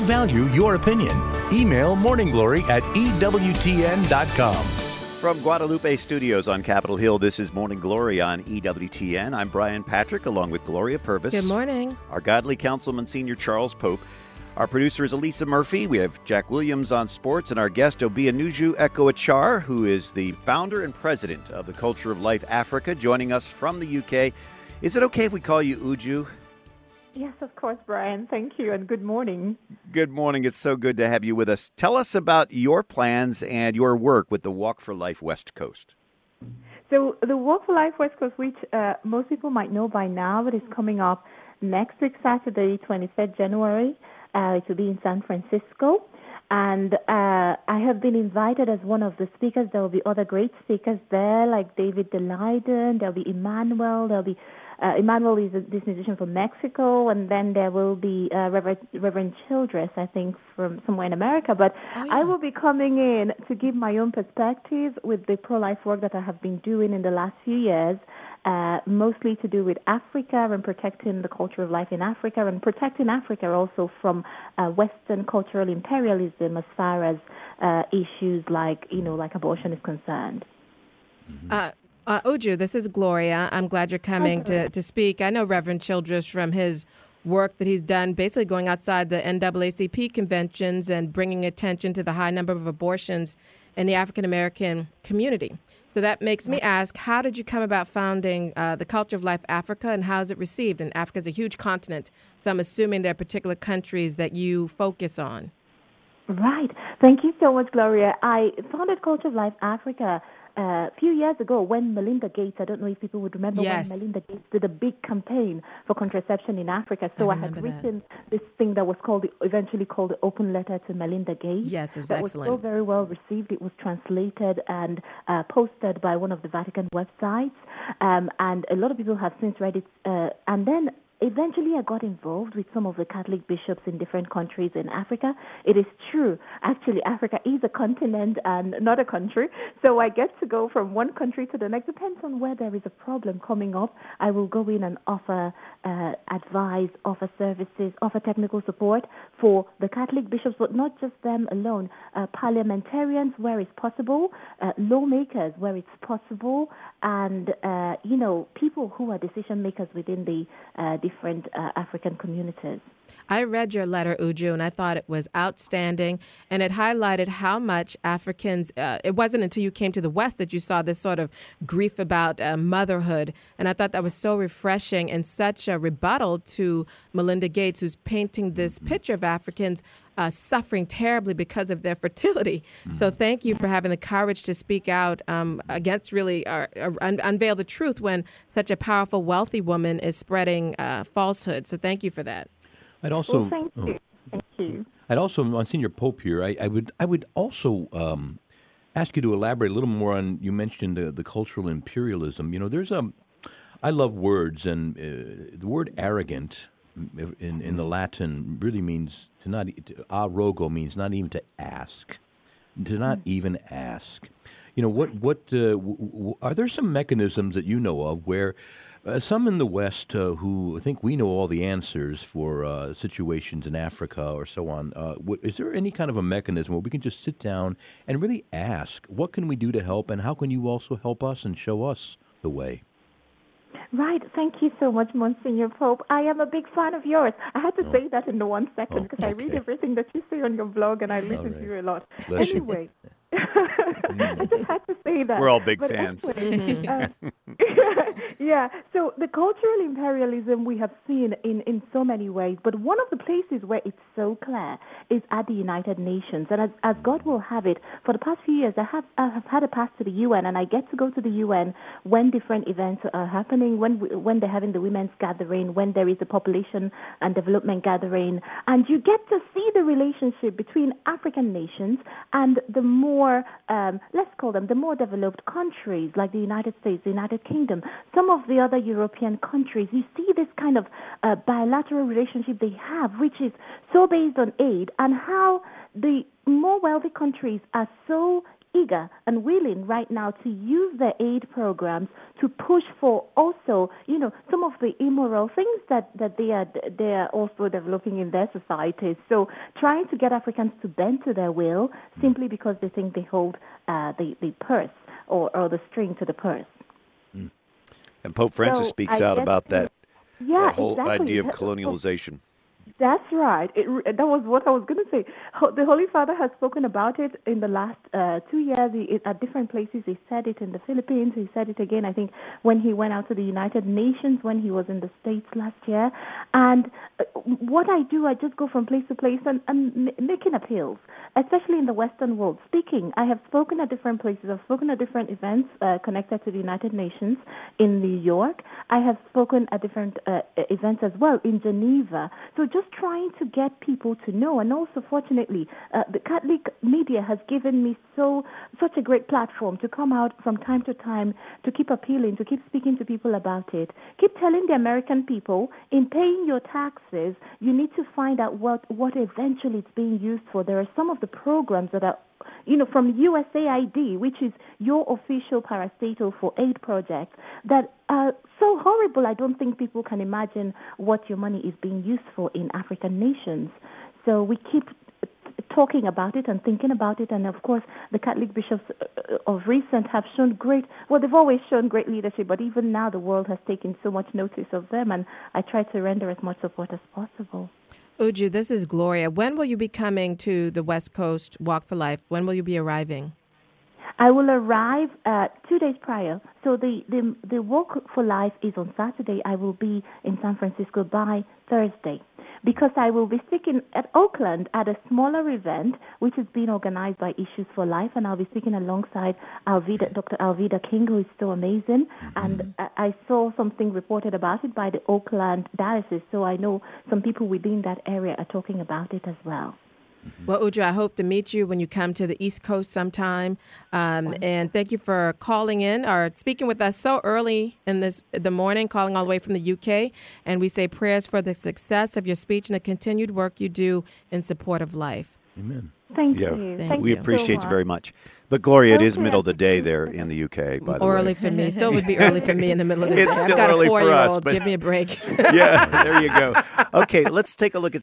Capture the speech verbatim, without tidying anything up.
value your opinion. Email Morning Glory at E W T N dot com. From Guadalupe Studios on Capitol Hill, this is Morning Glory on E W T N. I'm Brian Patrick, along with Gloria Purvis. Good morning. Our godly councilman, Senior Charles Pope. Our producer is Elisa Murphy. We have Jack Williams on sports, and our guest, Obianuju Eko-Achar, who is the founder and president of the Culture of Life Africa, joining us from the U K. Is it okay if we call you Uju? Yes, of course, Brian. Thank you, and good morning. Good morning. It's so good to have you with us. Tell us about your plans and your work with the Walk for Life West Coast. So the Walk for Life West Coast, which uh, most people might know by now, but it's coming up next week, Saturday, twenty-third January. Uh, it will be in San Francisco. And uh, I have been invited as one of the speakers. There will be other great speakers there, like David Daleiden. There will be Emmanuel. There will be uh, Emmanuel is a, this musician from Mexico, and then there will be uh, Reverend, Reverend Childress, I think, from somewhere in America. But oh, yeah. I will be coming in to give my own perspective with the pro-life work that I have been doing in the last few years. Uh, mostly to do with Africa and protecting the culture of life in Africa and protecting Africa also from uh, Western cultural imperialism as far as uh, issues like, you know, like abortion is concerned. Uh, uh, Uju, this is Gloria. I'm glad you're coming to, to speak. I know Reverend Childress from his work that he's done, basically going outside the N double A C P conventions and bringing attention to the high number of abortions in the African-American community. So that makes me ask, how did you come about founding uh, the Culture of Life Africa, and how is it received? And Africa is a huge continent, so I'm assuming there are particular countries that you focus on. Right. Thank you so much, Gloria. I founded Culture of Life Africa uh, a few years ago when Melinda Gates, I don't know if people would remember, yes. when Melinda Gates did a big campaign for contraception in Africa. So I, I had written that. this thing that was called, the, eventually called the Open Letter to Melinda Gates. Yes, it was that excellent. was so very well received. It was translated and uh, posted by one of the Vatican websites. Um, and a lot of people have since read it. Uh, and then eventually, I got involved with some of the Catholic bishops in different countries in Africa. It is true. Actually, Africa is a continent and not a country. So I get to go from one country to the next. Depends on where there is a problem coming up. I will go in and offer uh, advice, offer services, offer technical support for the Catholic bishops, but not just them alone. Uh, parliamentarians where it's possible, uh, lawmakers where it's possible, and, uh, you know, people who are decision makers within the uh, different uh, African communities. I read your letter, Uju, and I thought it was outstanding, and it highlighted how much Africans, uh, it wasn't until you came to the West that you saw this sort of grief about uh, motherhood, and I thought that was so refreshing and such a rebuttal to Melinda Gates, who's painting this picture of Africans uh, suffering terribly because of their fertility. Mm-hmm. So thank you for having the courage to speak out um, against really, uh, uh, un- unveil the truth when such a powerful, wealthy woman is spreading uh, falsehood. So thank you for that. I'd also, well, thank you. Oh, thank you. I'd also, on Senior Pope here, I, I would, I would also um, ask you to elaborate a little more on. You mentioned the, the cultural imperialism. You know, there's a, I love words, and uh, the word arrogant in in the Latin really means to not. Arrogo means not even to ask, to not even ask. You know, what what uh, w- w- are there some mechanisms that you know of where Uh, some in the West uh, who think we know all the answers for uh, situations in Africa or so on, uh, w- is there any kind of a mechanism where we can just sit down and really ask, what can we do to help, and how can you also help us and show us the way? Right. Thank you so much, Monsignor Pope. I am a big fan of yours. I had to oh. say that in the one second because oh, okay. I read everything that you say on your blog, and I listen right. to you a lot. Bless anyway, I just had to say that. We're all big but fans. Anyway, uh, yeah. So the cultural imperialism we have seen in, in so many ways, but one of the places where it's so clear is at the United Nations. And as, as God will have it, for the past few years, I have, I have had a pass to the U N, and I get to go to the U N when different events are happening, when we, when they're having the women's gathering, when there is a population and development gathering, and you get to see the relationship between African nations and the more, um, let's call them, the more developed countries like the United States, the United Kingdom, some of the other European countries. You see this kind of uh, bilateral relationship they have, which is so based on aid, and how the more wealthy countries are so eager and willing right now to use their aid programs to push for also, you know, some of the immoral things that, that they are they are also developing in their societies. So trying to get Africans to bend to their will simply because they think they hold uh, the, the purse or, or the string to the purse. Mm. And Pope Francis so speaks I out about that, yeah, that whole exactly. idea of colonialization. That's right. It, that was what I was going to say. The Holy Father has spoken about it in the last uh, two years he, at different places. He said it in the Philippines. He said it again, I think, when he went out to the United Nations, when he was in the States last year. And uh, what I do, I just go from place to place and, and making appeals, especially in the Western world. Speaking, I have spoken at different places. I've spoken at different events uh, connected to the United Nations in New York. I have spoken at different uh, events as well in Geneva. So just trying to get people to know, and also fortunately uh, the Catholic media has given me so such a great platform to come out from time to time to keep appealing, to keep speaking to people about it, keep telling the American people, in paying your taxes, you need to find out what what eventually it's being used for. There are some of the programs that are, you know, from U S A I D, which is your official parastatal for aid project, that are so horrible. I don't think people can imagine what your money is being used for in African nations. So we keep talking about it and thinking about it, and of course the Catholic bishops of recent have shown great, well, they've always shown great leadership, but even now the world has taken so much notice of them, and I try to render as much support as possible. Uju, this is Gloria. When will you be coming to the West Coast Walk for Life? When will you be arriving? I will arrive uh, two days prior. So the, the, the Walk for Life is on Saturday. I will be in San Francisco by Thursday, because I will be speaking at Oakland at a smaller event which is being organized by Issues for Life, and I'll be speaking alongside Alvida, Doctor Alvida King, who is so amazing. Mm-hmm. And I saw something reported about it by the Oakland Diocese, so I know some people within that area are talking about it as well. Well, Uju, I hope to meet you when you come to the East Coast sometime. Um, and thank you for calling in or speaking with us so early in this the morning, calling all the way from the U K. And we say prayers for the success of your speech and the continued work you do in support of life. Amen. Thank yeah. you. Thank Thank we you appreciate so you very much. But Gloria, okay. it is middle of the day there in the U K, by the way. Early for me. Still would be early for me in the middle of the day. It's I've still got early a for us, four-year-old. but Give me a break. Yeah, there you go. Okay, let's take a look at